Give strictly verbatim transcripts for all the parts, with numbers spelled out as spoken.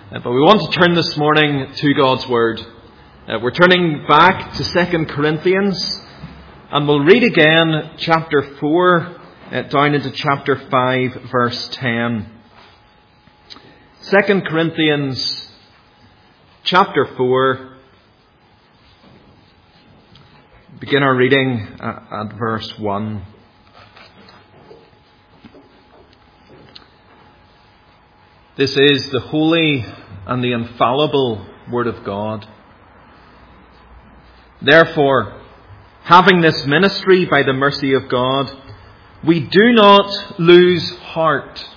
Uh, but we want to turn this morning to God's Word. Uh, we're turning back to Second Corinthians, and we'll read again chapter four uh, down into chapter five, verse ten. Second Corinthians chapter four. Begin our reading at, at verse one. This is the holy and the infallible Word of God. Therefore, having this ministry by the mercy of God, we do not lose heart,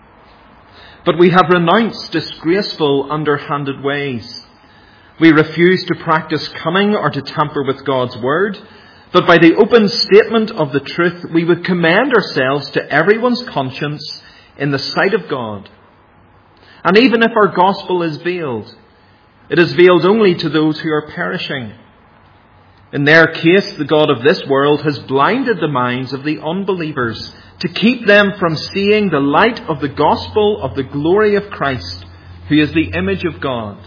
but we have renounced disgraceful, underhanded ways. We refuse to practice cunning or to tamper with God's word, but by the open statement of the truth, we would commend ourselves to everyone's conscience in the sight of God. And even if our gospel is veiled, it is veiled only to those who are perishing. In their case, the God of this world has blinded the minds of the unbelievers to keep them from seeing the light of the gospel of the glory of Christ, who is the image of God.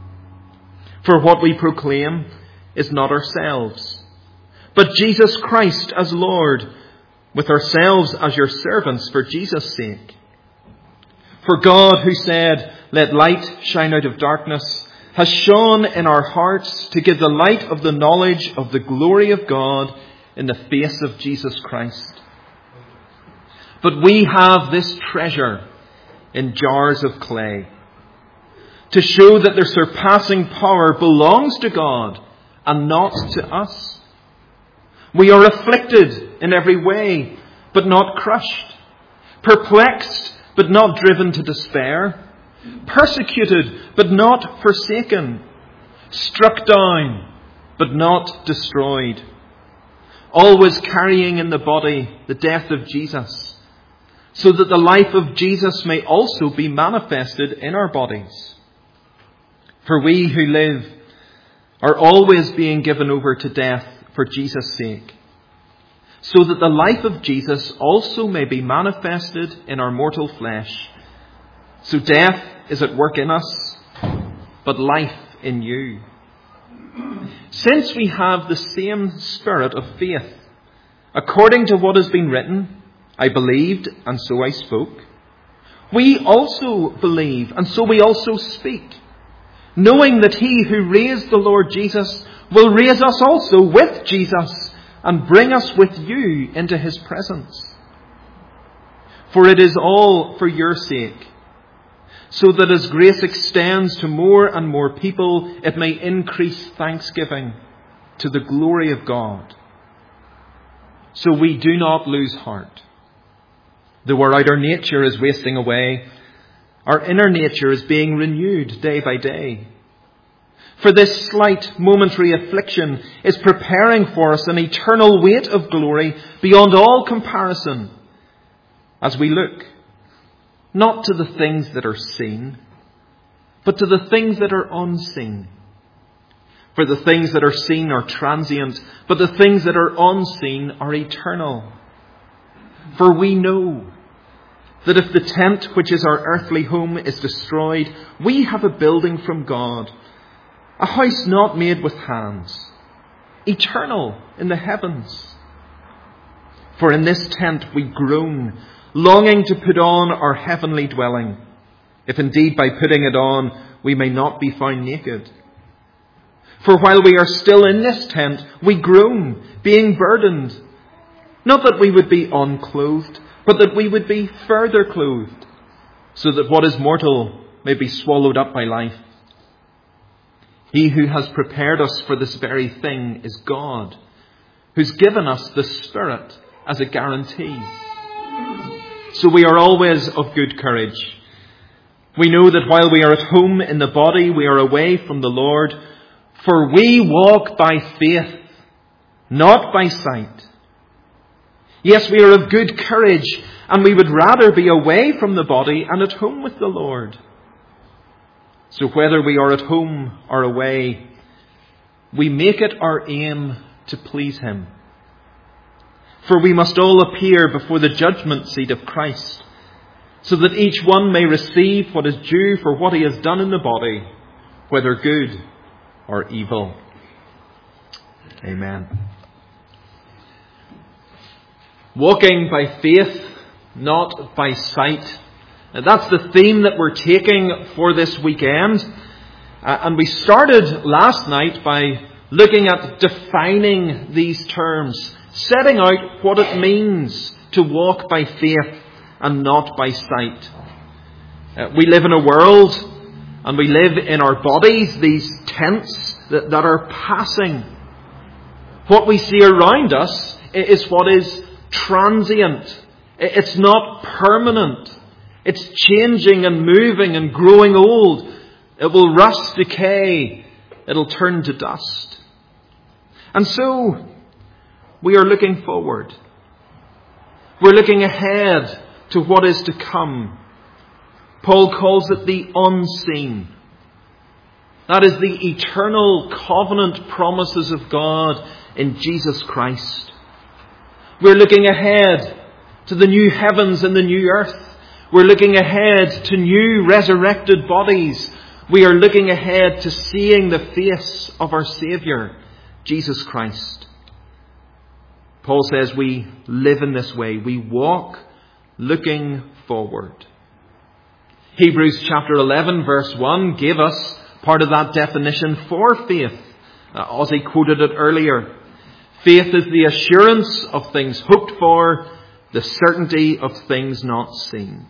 For what we proclaim is not ourselves, but Jesus Christ as Lord, with ourselves as your servants for Jesus' sake. For God, who said, "Let light shine out of darkness," has shone in our hearts to give the light of the knowledge of the glory of God in the face of Jesus Christ. But we have this treasure in jars of clay, to show that their surpassing power belongs to God and not to us. We are afflicted in every way, but not crushed, perplexed, but not driven to despair, persecuted, but not forsaken, struck down, but not destroyed, always carrying in the body the death of Jesus, so that the life of Jesus may also be manifested in our bodies. For we who live are always being given over to death for Jesus' sake, so that the life of Jesus also may be manifested in our mortal flesh. So death is at work in us, but life in you. Since we have the same spirit of faith, according to what has been written, I believed, and so I spoke. We also believe, and so we also speak, knowing that he who raised the Lord Jesus will raise us also with Jesus and bring us with you into his presence. For it is all for your sake, so that as grace extends to more and more people, it may increase thanksgiving to the glory of God. So we do not lose heart. Though our outer nature is wasting away, our inner nature is being renewed day by day. For this slight momentary affliction is preparing for us an eternal weight of glory beyond all comparison, as we look not to the things that are seen, but to the things that are unseen. For the things that are seen are transient, but the things that are unseen are eternal. For we know that if the tent which is our earthly home is destroyed, we have a building from God, a house not made with hands, eternal in the heavens. For in this tent we groan, longing to put on our heavenly dwelling, if indeed by putting it on we may not be found naked. For while we are still in this tent, we groan, being burdened, not that we would be unclothed, but that we would be further clothed, so that what is mortal may be swallowed up by life. He who has prepared us for this very thing is God, who's given us the Spirit as a guarantee. So we are always of good courage. We know that while we are at home in the body, we are away from the Lord, for we walk by faith, not by sight. Yes, we are of good courage, and we would rather be away from the body and at home with the Lord. So whether we are at home or away, we make it our aim to please him. For we must all appear before the judgment seat of Christ, so that each one may receive what is due for what he has done in the body, whether good or evil. Amen. Walking by faith, not by sight. That's the theme that we're taking for this weekend. Uh, and we started last night by looking at defining these terms, setting out what it means to walk by faith and not by sight. Uh, we live in a world, and we live in our bodies, these tents that, that are passing. What we see around us is what is transient. It's not permanent. It's changing and moving and growing old. It will rust, decay. It'll turn to dust. And so, we are looking forward. We're looking ahead to what is to come. Paul calls it the unseen. That is the eternal covenant promises of God in Jesus Christ. We're looking ahead to the new heavens and the new earth. We're looking ahead to new resurrected bodies. We are looking ahead to seeing the face of our Saviour, Jesus Christ. Paul says we live in this way. We walk looking forward. Hebrews chapter eleven verse one gave us part of that definition for faith. Uh, Ozzy quoted it earlier. Faith is the assurance of things hoped for, the certainty of things not seen.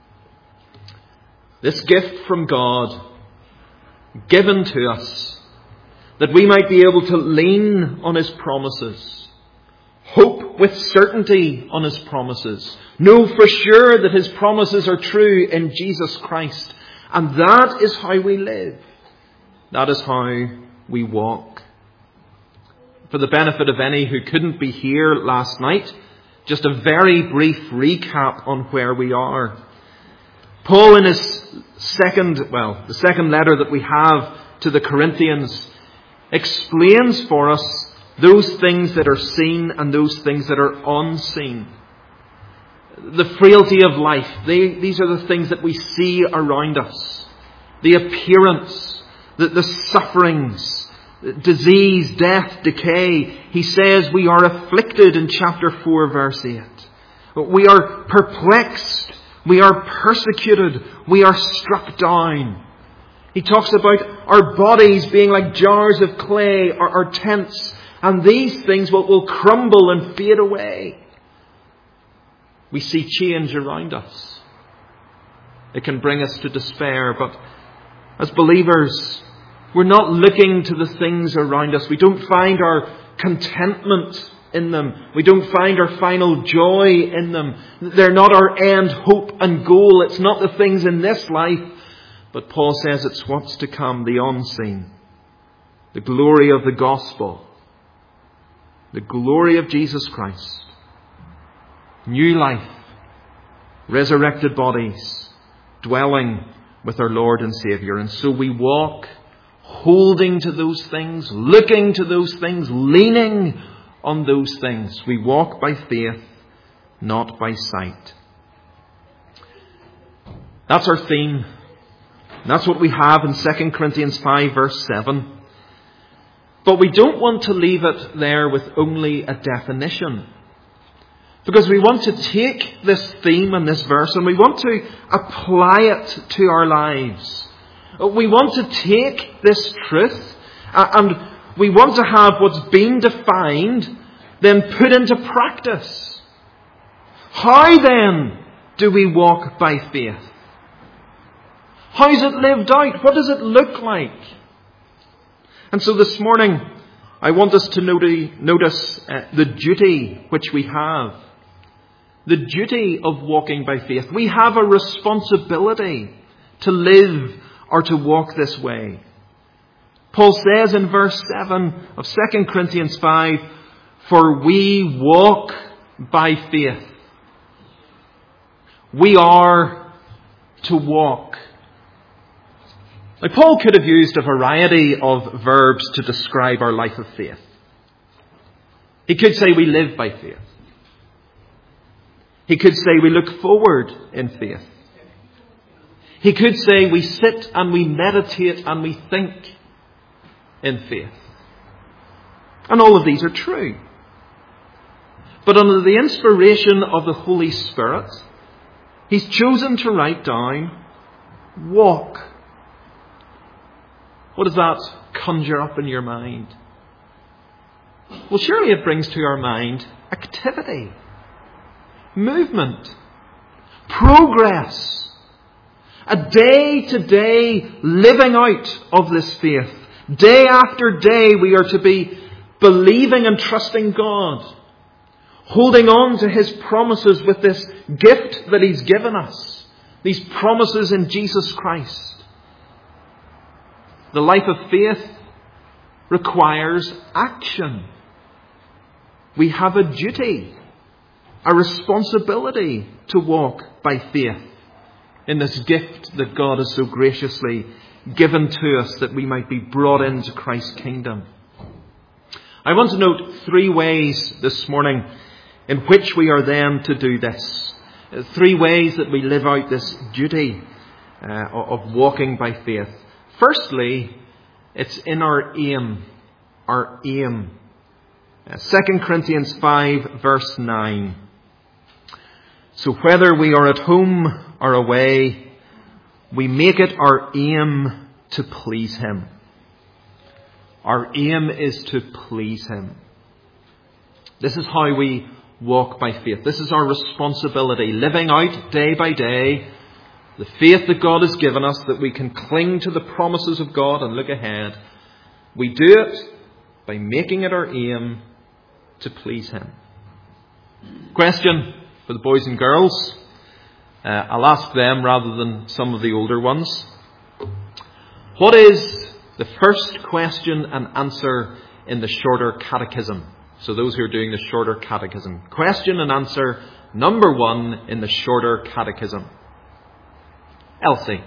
This gift from God, given to us, that we might be able to lean on His promises, hope with certainty on His promises, know for sure that His promises are true in Jesus Christ. And that is how we live. That is how we walk. For the benefit of any who couldn't be here last night, just a very brief recap on where we are. Paul in his second, well, the second letter that we have to the Corinthians explains for us those things that are seen and those things that are unseen. The frailty of life, they, these are the things that we see around us. The appearance, the, the sufferings, disease, death, decay. He says we are afflicted in chapter four verse eight. We are perplexed. We are persecuted. We are struck down. He talks about our bodies being like jars of clay or, or tents. And these things will, will crumble and fade away. We see change around us. It can bring us to despair. But as believers, we're not looking to the things around us. We don't find our contentment in them. We don't find our final joy in them. They're not our end hope and goal. It's not the things in this life. But Paul says it's what's to come, the unseen. The glory of the gospel. The glory of Jesus Christ. New life. Resurrected bodies. Dwelling with our Lord and Saviour. And so we walk holding to those things, looking to those things, leaning on those things. We walk by faith, not by sight. That's our theme. That's what we have in Second Corinthians five verse seven. But we don't want to leave it there with only a definition. Because we want to take this theme and this verse and we want to apply it to our lives. We want to take this truth and we want to have what's been defined then put into practice. How then do we walk by faith? How is it lived out? What does it look like? And so this morning, I want us to notice uh, the duty which we have. The duty of walking by faith. We have a responsibility to live or to walk this way. Paul says in verse seven of Second Corinthians five, for we walk by faith. We are to walk. Now, Paul could have used a variety of verbs to describe our life of faith. He could say we live by faith. He could say we look forward in faith. He could say we sit and we meditate and we think in faith. And all of these are true. But under the inspiration of the Holy Spirit, he's chosen to write down, walk. What does that conjure up in your mind? Well, surely it brings to our mind activity, movement, progress. A day-to-day living out of this faith. Day after day we are to be believing and trusting God. Holding on to his promises with this gift that he's given us. These promises in Jesus Christ. The life of faith requires action. We have a duty, a responsibility to walk by faith in this gift that God has so graciously given to us that we might be brought into Christ's kingdom. I want to note three ways this morning in which we are then to do this. Three ways that we live out this duty uh, of walking by faith. Firstly, it's in our aim. Our aim. Uh, Second Corinthians five verse nine. So whether we are at home or away, we make it our aim to please him. Our aim is to please him. This is how we walk by faith. This is our responsibility, living out day by day the faith that God has given us, that we can cling to the promises of God and look ahead. We do it by making it our aim to please him. Question for the boys and girls. Uh, I'll ask them rather than some of the older ones. What is the first question and answer in the shorter catechism? So those who are doing the shorter catechism. Question and answer number one in the shorter catechism. Elsie.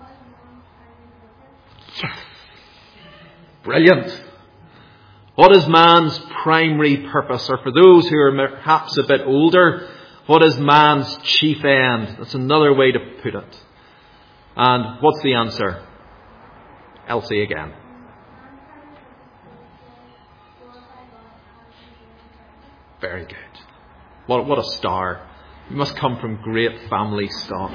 Yes. Brilliant. What is man's primary purpose? Or for those who are perhaps a bit older, what is man's chief end? That's another way to put it. And what's the answer? Elsie again. Very good. What, what a star. You must come from great family stock.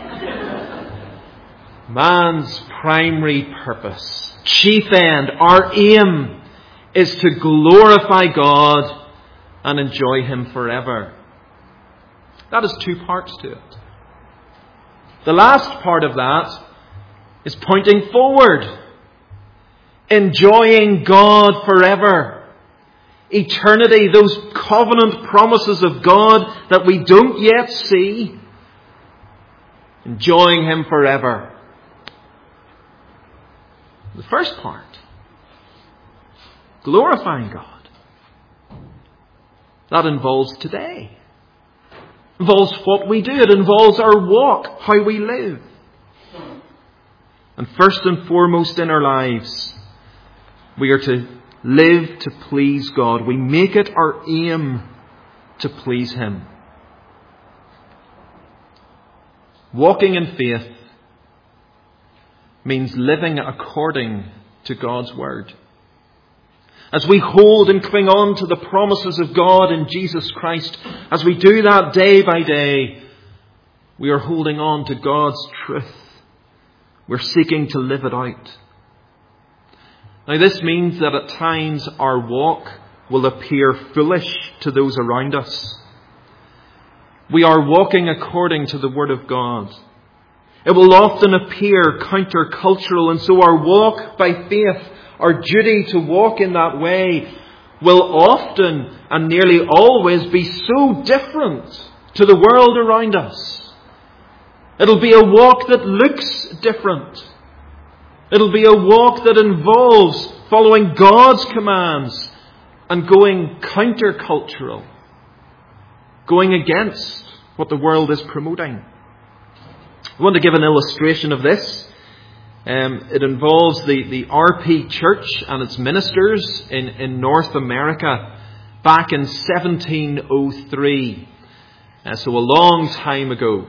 Man's primary purpose, chief end, our aim is to glorify God and enjoy him forever. That is two parts to it. The last part of that is pointing forward. Enjoying God forever. Eternity, those covenant promises of God that we don't yet see. Enjoying him forever. The first part. Glorifying God. That involves today. Involves what we do. It involves our walk, how we live. And first and foremost in our lives, we are to live to please God. We make it our aim to please him. Walking in faith means living according to God's word. As we hold and cling on to the promises of God in Jesus Christ, as we do that day by day, we are holding on to God's truth. We're seeking to live it out. Now this means that at times our walk will appear foolish to those around us. We are walking according to the Word of God. It will often appear countercultural, and so our walk by faith, our duty to walk in that way, will often and nearly always be so different to the world around us. It'll be a walk that looks different. It'll be a walk that involves following God's commands and going countercultural, going against what the world is promoting. I want to give an illustration of this. Um, it involves the, the R P Church and its ministers in, in North America back in seventeen oh three. Uh, so a long time ago.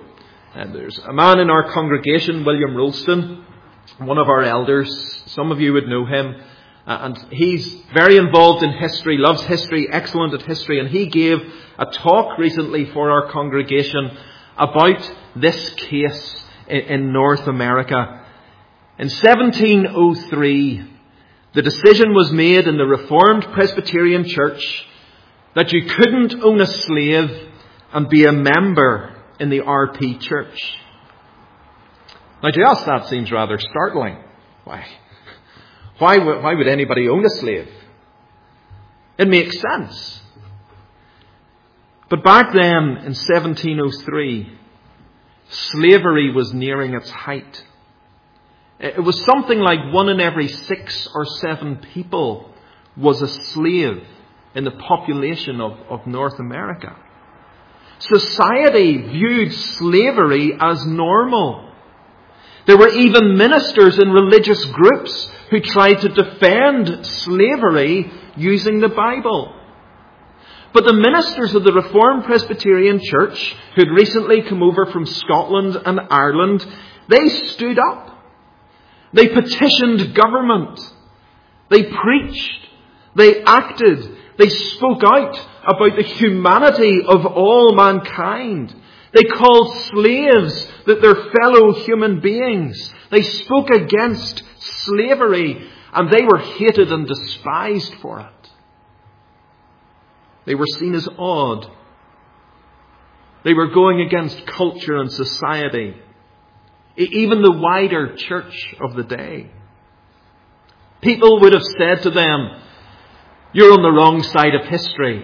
And there's a man in our congregation, William Rolston, one of our elders. Some of you would know him. Uh, and he's very involved in history, loves history, excellent at history. And he gave a talk recently for our congregation about this case in, in North America. In seventeen oh three, the decision was made in the Reformed Presbyterian Church that you couldn't own a slave and be a member in the R P Church. Now to us that seems rather startling. Why? Why would, why would anybody own a slave? It makes sense. But back then in seventeen oh three, slavery was nearing its height. It was something like one in every six or seven people was a slave in the population of, of North America. Society viewed slavery as normal. There were even ministers in religious groups who tried to defend slavery using the Bible. But the ministers of the Reformed Presbyterian Church, who had recently come over from Scotland and Ireland, they stood up. They petitioned government. They preached. They acted. They spoke out about the humanity of all mankind. They called slaves that they're fellow human beings. They spoke against slavery, and they were hated and despised for it. They were seen as odd. They were going against culture and society, even the wider church of the day. People would have said to them, "You're on the wrong side of history."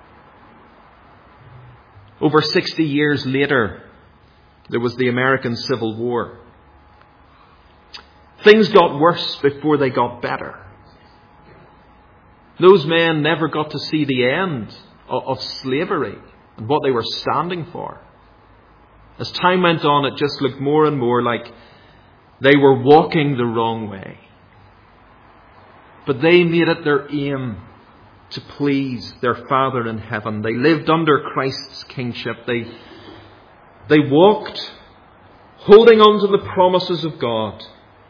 Over sixty years later, there was the American Civil War. Things got worse before they got better. Those men never got to see the end of slavery and what they were standing for. As time went on, it just looked more and more like they were walking the wrong way. But they made it their aim to please their Father in heaven. They lived under Christ's kingship. They, they walked holding on to the promises of God,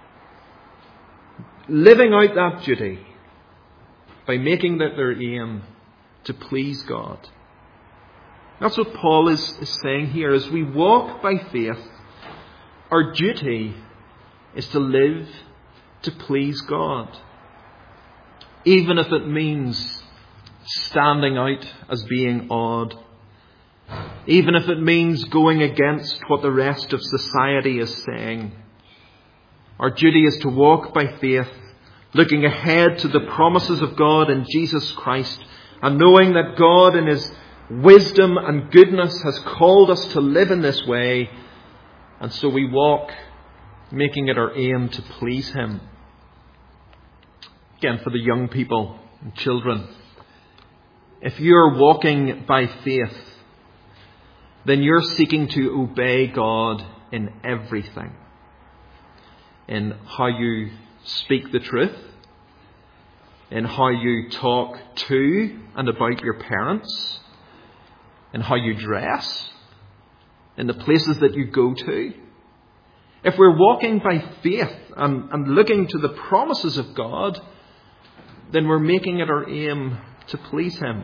living out that duty by making that their aim to please God. That's what Paul is, is saying here. As we walk by faith, our duty is to live to please God, even if it means standing out as being odd, even if it means going against what the rest of society is saying. Our duty is to walk by faith, looking ahead to the promises of God in Jesus Christ, and knowing that God in His wisdom and goodness has called us to live in this way, and so we walk, making it our aim to please Him. Again, for the young people and children, if you're walking by faith, then you're seeking to obey God in everything. In how you speak the truth, in how you talk to and about your parents, in how you dress, in the places that you go to. If we're walking by faith and, and looking to the promises of God, then we're making it our aim to please Him.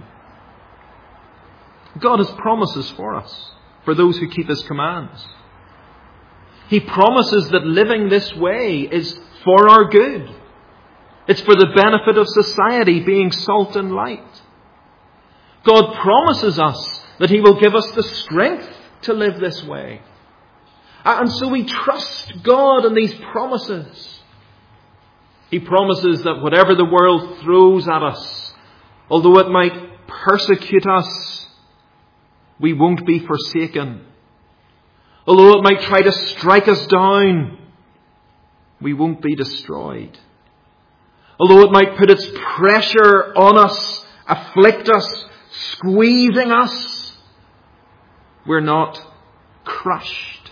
God has promises for us, for those who keep His commands. He promises that living this way is for our good. It's for the benefit of society, being salt and light. God promises us that He will give us the strength to live this way. And so we trust God in these promises. He promises that whatever the world throws at us, although it might persecute us, we won't be forsaken. Although it might try to strike us down, we won't be destroyed. Although it might put its pressure on us, afflict us, squeezing us, we're not crushed.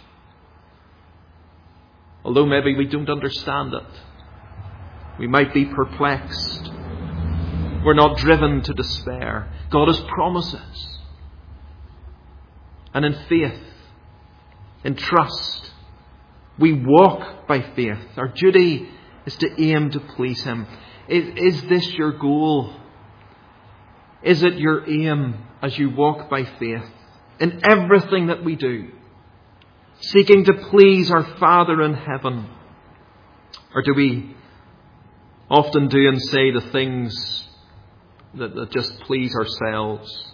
Although maybe we don't understand it, we might be perplexed, we're not driven to despair. God has promises. And in faith, in trust. We walk by faith. Our duty is to aim to please Him. Is, is this your goal? Is it your aim as you walk by faith in everything that we do? Seeking to please our Father in heaven? Or do we often do and say the things that, that just please ourselves?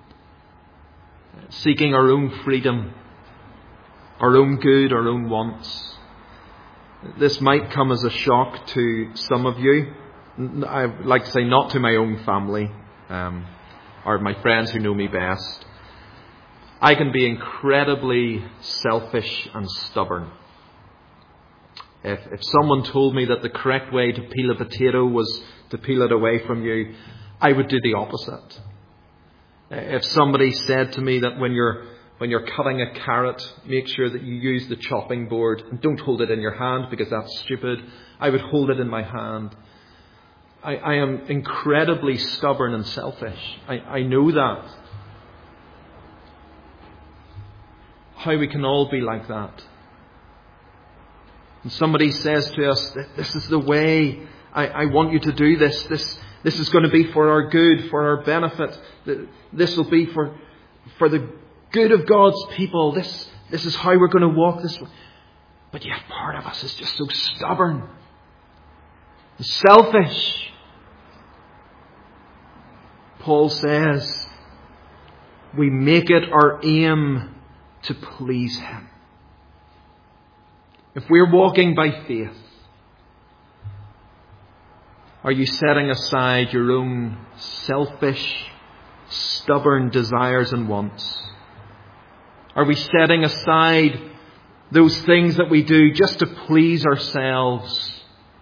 Seeking our own freedom, our own good, our own wants. This might come as a shock to some of you. I would like to say not to my own family, um, or my friends who know me best. I can be incredibly selfish and stubborn. If, if someone told me that the correct way to peel a potato was to peel it away from you, I would do the opposite. If somebody said to me that when you're when you're cutting a carrot, make sure that you use the chopping board and don't hold it in your hand because that's stupid, I would hold it in my hand. I, I am incredibly stubborn and selfish. I, I know that. How we can all be like that. And somebody says to us, this is the way, I, I want you to do this. This this is going to be for our good, for our benefit. This will be for, for the good of God's people. This, this is how we're going to walk this way. But yet part of us is just so stubborn, selfish. Paul says, we make it our aim to please Him. If we're walking by faith, are you setting aside your own selfish, stubborn desires and wants? Are we setting aside those things that we do just to please ourselves?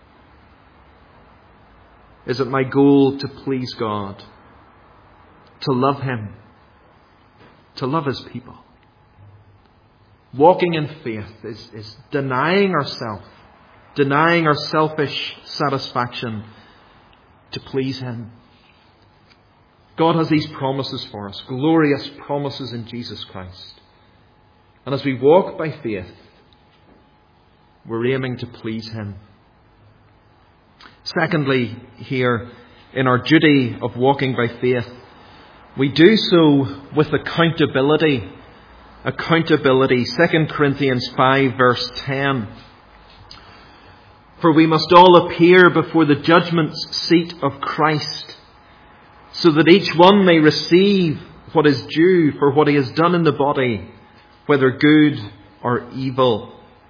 Is it my goal to please God? To love Him? To love His people? Walking in faith is, is denying ourselves, denying our selfish satisfaction to please Him. God has these promises for us, glorious promises in Jesus Christ. And as we walk by faith, we're aiming to please Him. Secondly, here, in our duty of walking by faith, we do so with accountability. Accountability. Second Corinthians five verse ten. For we must all appear before the judgment seat of Christ, so that each one may receive what is due for what he has done in the body, whether good or evil.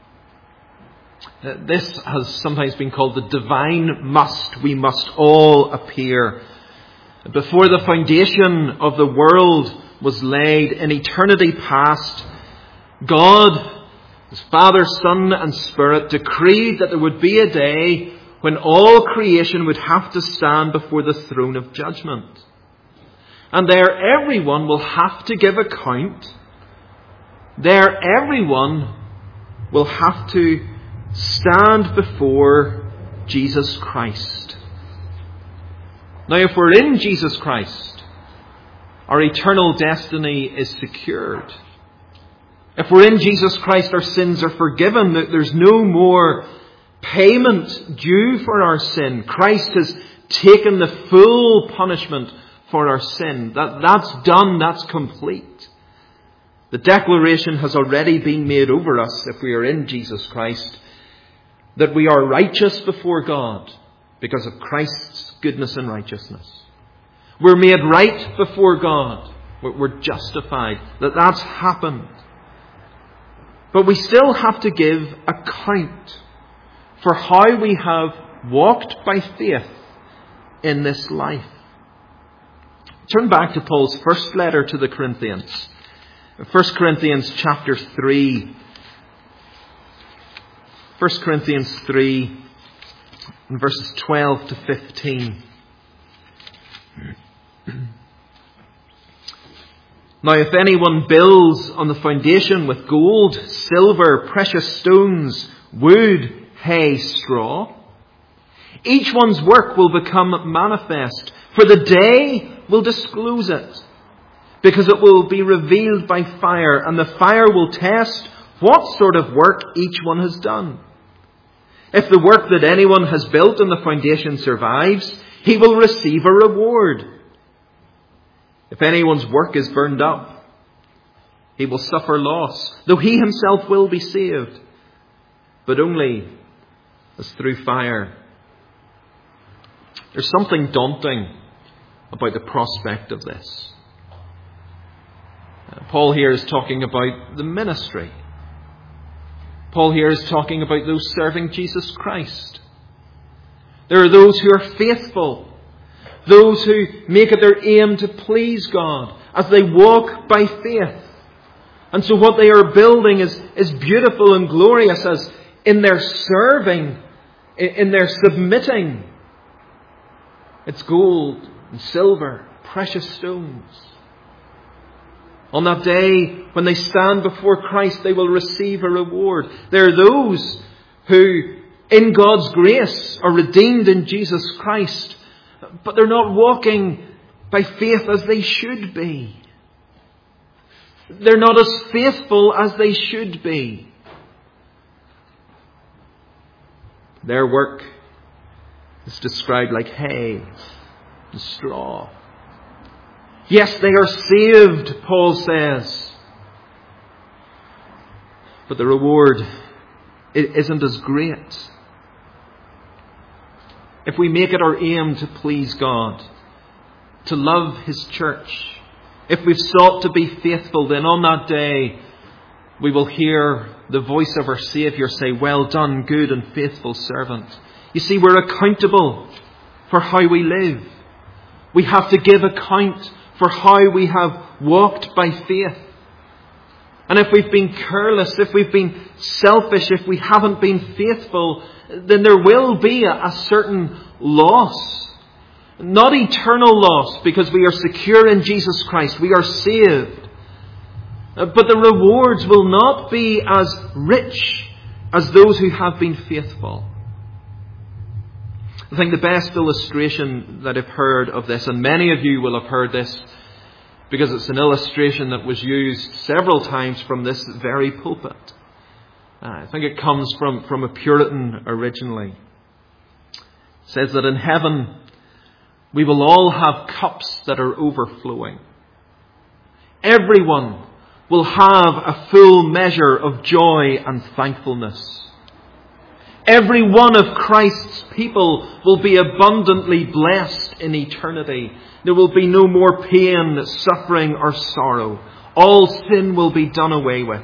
This has sometimes been called the divine must. We must all appear. Before the foundation of the world was laid in eternity past, God, His Father, Son and Spirit, decreed that there would be a day when all creation would have to stand before the throne of judgment. And there everyone will have to give account. There everyone will have to stand before Jesus Christ. Now, if we're in Jesus Christ, our eternal destiny is secured. If we're in Jesus Christ, our sins are forgiven. There's no more payment due for our sin. Christ has taken the full punishment for our sin. That, that's done. That's complete. The declaration has already been made over us, if we are in Jesus Christ, that we are righteous before God because of Christ's goodness and righteousness. We're made right before God. We're justified. That that's happened. But we still have to give account for how we have walked by faith in this life. Turn back to Paul's first letter to the Corinthians. First Corinthians chapter three. First Corinthians three, and verses twelve to fifteen. Now, if anyone builds on the foundation with gold, silver, precious stones, wood, hay, straw, each one's work will become manifest, for the day will disclose it, because it will be revealed by fire, and the fire will test what sort of work each one has done. If the work that anyone has built on the foundation survives, he will receive a reward. If anyone's work is burned up, he will suffer loss, though he himself will be saved, but only as through fire. There's something daunting about the prospect of this. Paul here is talking about the ministry. Paul here is talking about those serving Jesus Christ. There are those who are faithful, those who make it their aim to please God as they walk by faith. And so what they are building is, is beautiful and glorious as in their serving, in their submitting. It's gold and silver, precious stones. On that day, when they stand before Christ, they will receive a reward. There are those who, in God's grace, are redeemed in Jesus Christ, but they're not walking by faith as they should be. They're not as faithful as they should be. Their work is described like hay and straw. Yes, they are saved, Paul says. But the reward isn't as great. If we make it our aim to please God, to love His church, if we've sought to be faithful, then on that day we will hear the voice of our Saviour say, "Well done, good and faithful servant." You see, we're accountable for how we live. We have to give account for how we have walked by faith. And if we've been careless, if we've been selfish, if we haven't been faithful, then there will be a, a certain loss. Not eternal loss, because we are secure in Jesus Christ. We are saved. But the rewards will not be as rich as those who have been faithful. I think the best illustration that I've heard of this, and many of you will have heard this because it's an illustration that was used several times from this very pulpit. Uh, I think it comes from, from a Puritan originally. It says that in heaven we will all have cups that are overflowing. Everyone will have a full measure of joy and thankfulness. Every one of Christ's people will be abundantly blessed in eternity. There will be no more pain, suffering, or sorrow. All sin will be done away with.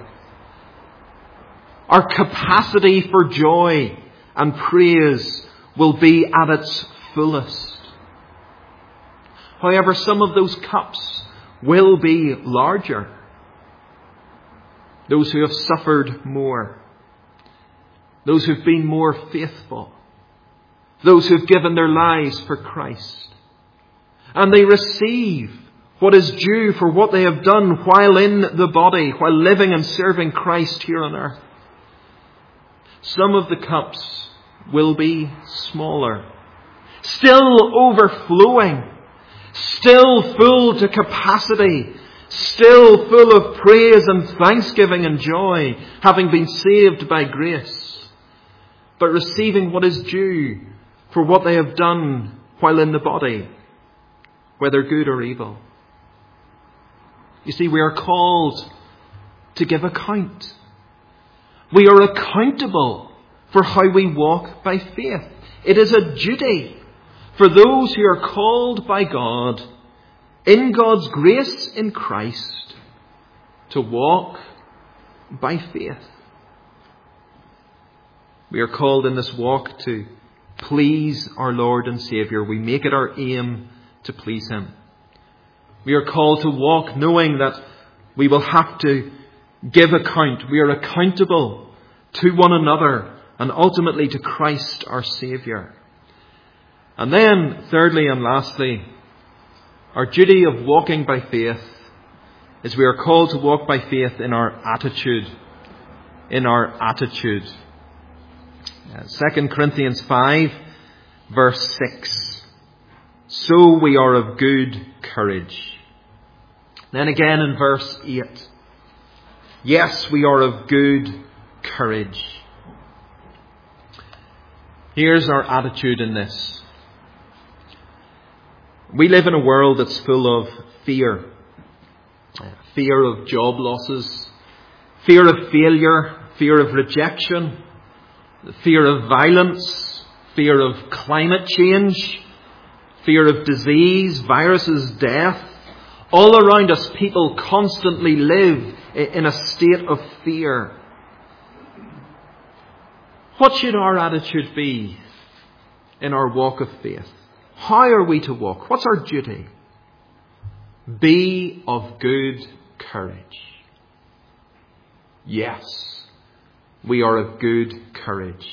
Our capacity for joy and praise will be at its fullest. However, some of those cups will be larger. Those who have suffered more. Those who've been more faithful. Those who've given their lives for Christ. And they receive what is due for what they have done while in the body, while living and serving Christ here on earth. Some of the cups will be smaller, still overflowing, still full to capacity, still full of praise and thanksgiving and joy, having been saved by grace, but receiving what is due for what they have done while in the body, whether good or evil. You see, we are called to give account. We are accountable for how we walk by faith. It is a duty for those who are called by God, in God's grace in Christ, to walk by faith. We are called in this walk to please our Lord and Saviour. We make it our aim to please Him. We are called to walk knowing that we will have to give account. We are accountable to one another and ultimately to Christ our Saviour. And then, thirdly and lastly, our duty of walking by faith is we are called to walk by faith in our attitude. In our attitude. Uh, Second Corinthians five, verse six. So we are of good courage. Then again in verse eight. Yes, we are of good courage. Here's our attitude in this. We live in a world that's full of fear. Fear of job losses, fear of failure, fear of rejection, fear of violence, fear of climate change, fear of disease, viruses, death. All around us, people constantly live in a state of fear. What should our attitude be in our walk of faith? How are we to walk? What's our duty? Be of good courage. Yes, we are of good courage.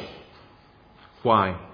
Why?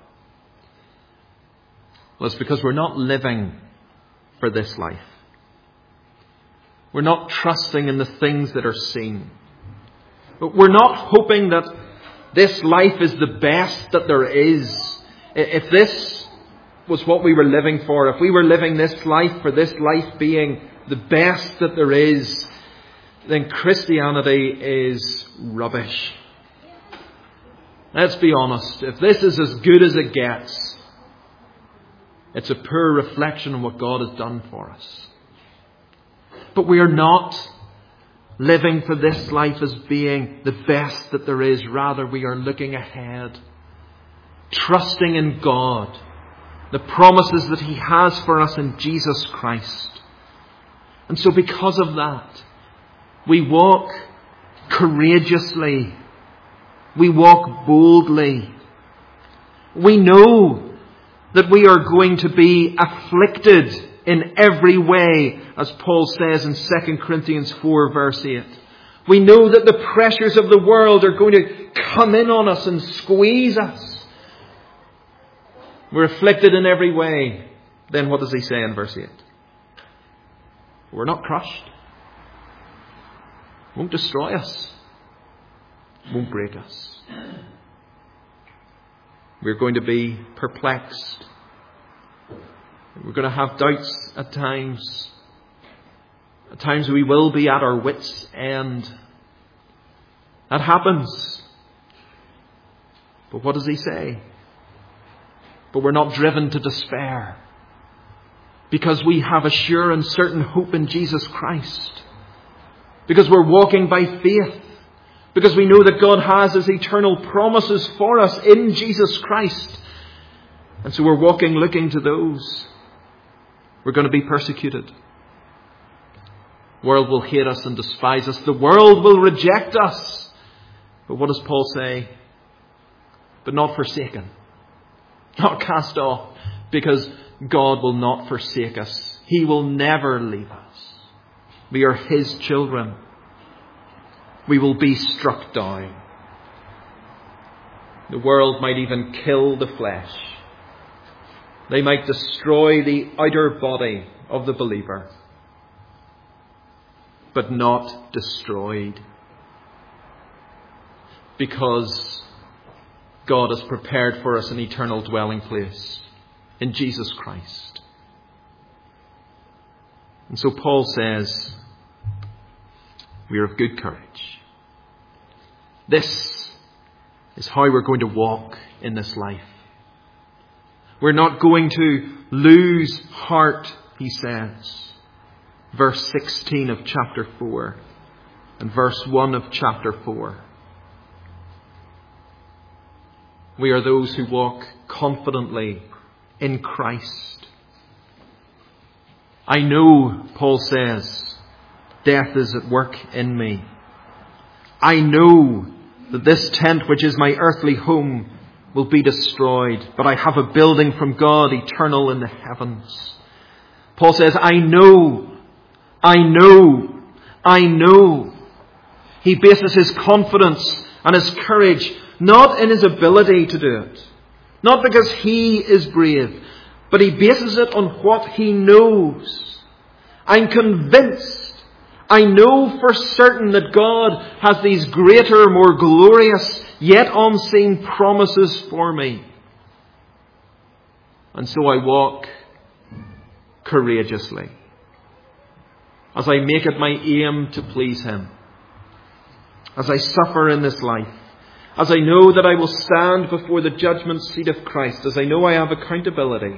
Well, it's because we're not living for this life. We're not trusting in the things that are seen. But we're not hoping that this life is the best that there is. If this was what we were living for, if we were living this life for this life being the best that there is, then Christianity is rubbish. Let's be honest. If this is as good as it gets, it's a poor reflection of what God has done for us. But we are not living for this life as being the best that there is. Rather, we are looking ahead, trusting in God, the promises that He has for us in Jesus Christ. And so because of that, we walk courageously. We walk boldly. We know that we are going to be afflicted in every way, as Paul says in Second Corinthians four verse eight. We know that the pressures of the world are going to come in on us and squeeze us. We're afflicted in every way. Then what does he say in verse eight? We're not crushed. Won't destroy us. Won't break us. We're going to be perplexed. We're going to have doubts at times. At times we will be at our wits' end. That happens. But what does he say? But we're not driven to despair, because we have a sure and certain hope in Jesus Christ. Because we're walking by faith. Because we know that God has His eternal promises for us in Jesus Christ. And so we're walking looking to those. We're going to be persecuted. The world will hate us and despise us. The world will reject us. But what does Paul say? But not forsaken. Not cast off. Because God will not forsake us. He will never leave us. We are His children. We will be struck down. The world might even kill the flesh. They might destroy the outer body of the believer, but not destroyed. Because God has prepared for us an eternal dwelling place in Jesus Christ. And so Paul says, we are of good courage. This is how we're going to walk in this life. We're not going to lose heart, he says. Verse sixteen of chapter four and verse one of chapter four. We are those who walk confidently in Christ. I know, Paul says, death is at work in me. I know that this tent, which is my earthly home, will be destroyed, but I have a building from God eternal in the heavens. Paul says, I know, I know, I know. He bases his confidence and his courage not in his ability to do it, not because he is brave, but he bases it on what he knows. I'm convinced, I know for certain that God has these greater, more glorious, yet unseen promises for me. And so I walk courageously as I make it my aim to please Him. as I suffer in this life, as I know that I will stand before the judgment seat of Christ, as I know I have accountability,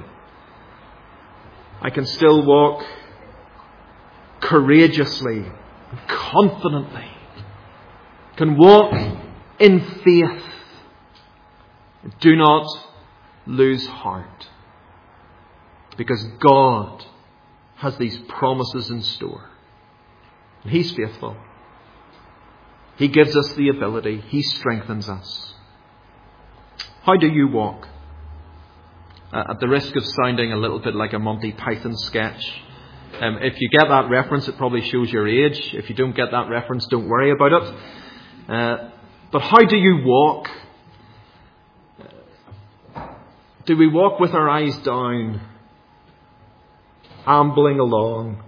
I can still walk courageously, confidently, can walk in faith. Do not lose heart, because God has these promises in store. And He's faithful. He gives us the ability. He strengthens us. How do you walk? Uh, at the risk of sounding a little bit like a Monty Python sketch, um, if you get that reference, it probably shows your age. If you don't get that reference, don't worry about it. Uh, but how do you walk? Do we walk with our eyes down, ambling along?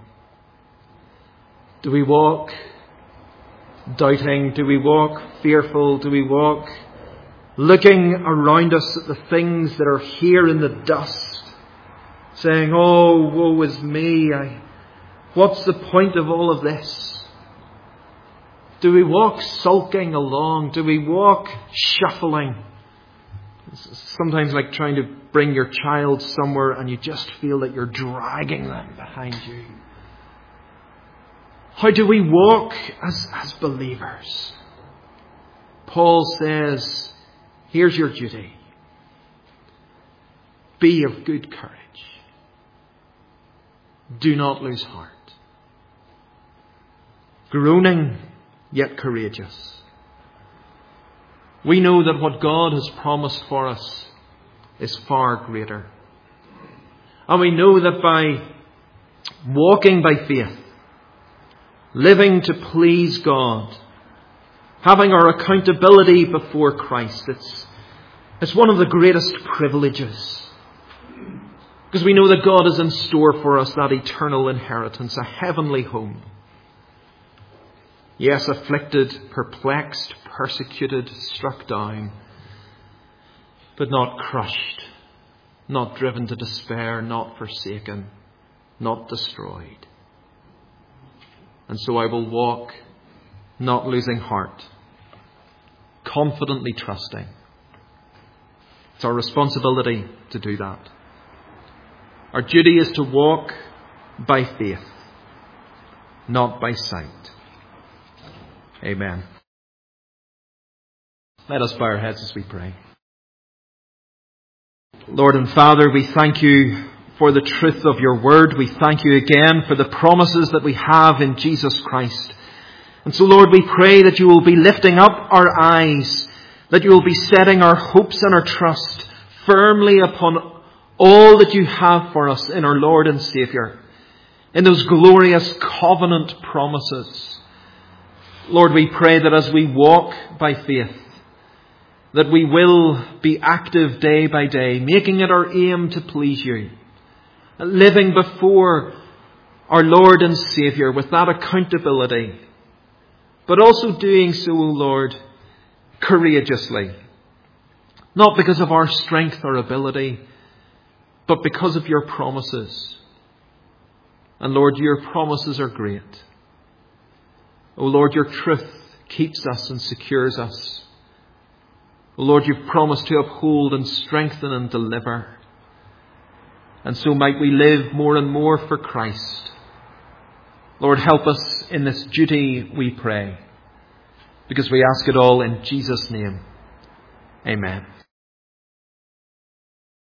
Do we walk doubting? Do we walk fearful? Do we walk looking around us at the things that are here in the dust, saying, oh, woe is me, I, what's the point of all of this? Do we walk sulking along? Do we walk shuffling? It's sometimes like trying to bring your child somewhere and you just feel that you're dragging them behind you. How do we walk as, as believers? Paul says, here's your duty. Be of good courage. Do not lose heart. Groaning, yet courageous. We know that what God has promised for us is far greater. And we know that by walking by faith, living to please God, having our accountability before Christ, it's, it's one of the greatest privileges. Because we know that God is in store for us that eternal inheritance, a heavenly home. Yes, afflicted, perplexed, persecuted, struck down, but not crushed, not driven to despair, not forsaken, not destroyed. And so I will walk, not losing heart, confidently trusting. It's our responsibility to do that. Our duty is to walk by faith, not by sight. Amen. Let us bow our heads as we pray. Lord and Father, we thank you for the truth of your word. We thank you again for the promises that we have in Jesus Christ. And so, Lord, we pray that you will be lifting up our eyes, that you will be setting our hopes and our trust firmly upon all that you have for us in our Lord and Saviour, in those glorious covenant promises. Lord, we pray that as we walk by faith, that we will be active day by day, making it our aim to please you, living before our Lord and Saviour with that accountability, but also doing so, O Lord, courageously, not because of our strength or ability, but because of your promises. And Lord, your promises are great. O Lord, your truth keeps us and secures us. O Lord, you've promised to uphold and strengthen and deliver. And so might we live more and more for Christ. Lord, help us in this duty, we pray, because we ask it all in Jesus' name. Amen.